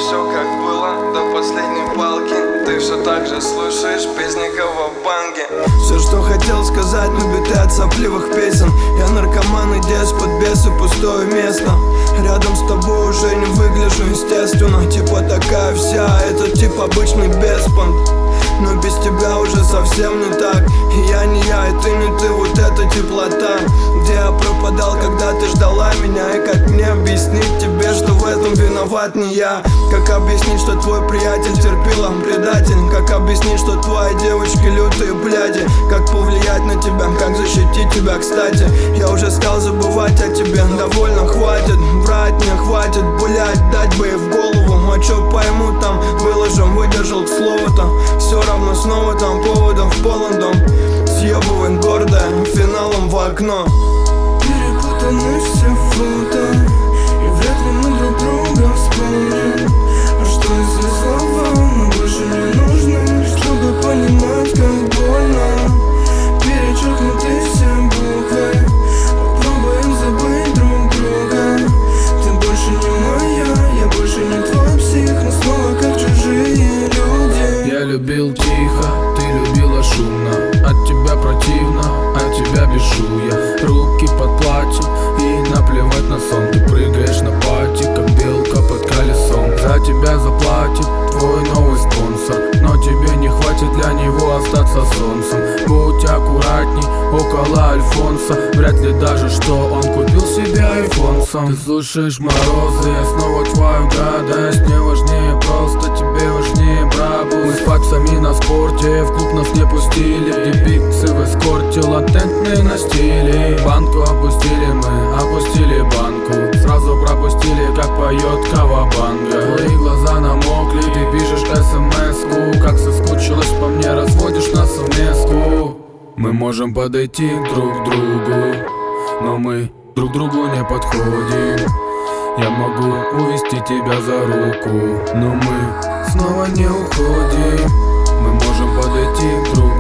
все как было до последней палки. Ты все так же слушаешь песни Кавабанги. Все, что хотел сказать, но биты от сопливых песен. Я наркоман и деспот, бес и пустое место. Рядом с тобой уже не выгляжу естественно. Типа такая вся, это типа обычный беспонт. Но без тебя уже совсем не так. И я не я, и ты не ты, вот эта теплота. Где я пропадал, когда ты ждала меня? И как мне объяснить тебе, что в этом виноват не я? Как объяснить, что твой приятель терпил, предатель? Как объяснить, что твои девочки лютые бляди? Как повлиять на тебя, как защитить тебя, кстати? Я уже стал забывать о тебе, довольно хватит. Врать мне хватит, блять, дать бы ей в голову. А чё пойму там, выложим, выдержал к слову-то. Все равно снова там поводов полон дом. Съебываем гордое финалом в окно. Перепутаны все фото, и вряд ли мы друг друга вспомним. А что если слова нам больше не нужны, чтобы понимать, как больно? Перечеркнуты все буквы, попробуем забыть друг друга. Ты больше не моя, я больше не твой псих. Мы снова как чужие люди. Я любил тихо, ты любила шумно. От тебя противно, от тебя бешу я. Руки под платьем и наплевать на сон. Ты прыгаешь на пати, как белка под колесом. За тебя заплатит твой новый спонсор, но тебе не хватит для него остаться солнцем. Будь аккуратней около Альфонса. Вряд ли даже, что он купил себе айфон сам. Ты слушаешь морозы, я снова твою гадость. Мне важнее просто, тебе важнее брабу. Мы с паксами на спорте, в клуб нас не пустили. Где пиксы в эскорте, латентные на стиле. Банку опустили мы, опустили банку. Сразу пропустили, как поет Кавабанга. Твои глаза намокли, ты пишешь смс-ку. Как соскучилась по мне, разводишь нас в меску. Мы можем подойти друг к другу, но мы друг другу не подходим. Я могу увести тебя за руку, но мы снова не уходим. Мы можем подойти друг к другу.